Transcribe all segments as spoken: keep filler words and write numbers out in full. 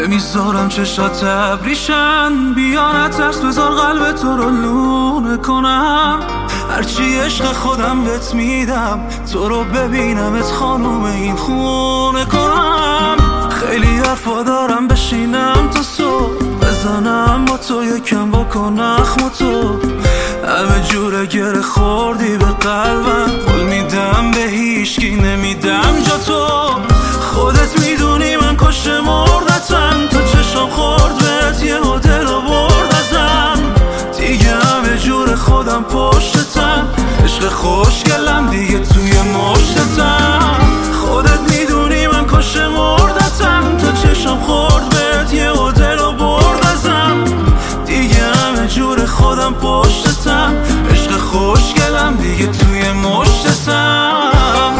نمیذارم چشات ابریشن، بیا نترس بذار قلب تو رو لونه کنم. هرچی عشق خودم بهت میدم، تو رو ببینمت خانوم این خونه کنم. خیلی حرفا دارم بشینم تا صبح، بزنم با تو یکم بکن اخم تو. همه جوره گره خوردی به قلبم، قول میدم به هیچکی نمیدم جا تو. خودت میدونی من کشته مردتم، تا چشم خورد بهت یه دل رو برد ازم. دیگه همه جور خودم پشتتم، عشق خوشگلم دیگه توی مشتتم. خودت میدونی من کشته مردتم، تا چشم خورد بهت یه دل رو برد ازم. دیگه همه جور خودم پشتتم، عشق خوشگلم دیگه توی مشتتم.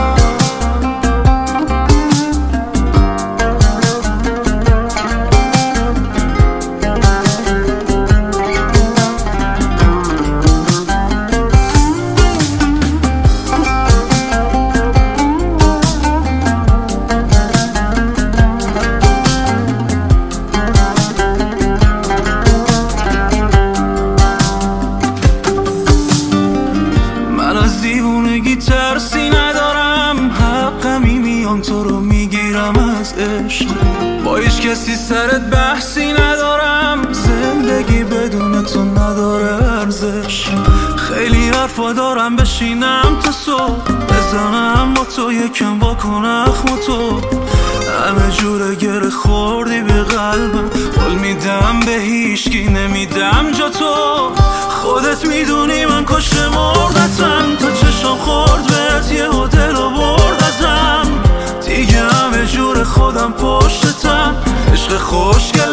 دیوونگی ترسی ندارم، حقمی میام تو رو میگیرم از عشق. با هیچ کسی سرت بحثی ندارم، زندگی بدون تو نداره ارزش. خیلی حرفا دارم بشینم تا صبح، بزنم با تو یکم واکن اخم تو. همه جوره گره خوردی به قلبم، قول میدم به هیچکی نمیدم جا تو. خودت میدونی من کشته مردتم، تا چشم خورد بهت یه دل رو برد ازم. دیگه همه جور خودم پشتتم، عشق خوشگل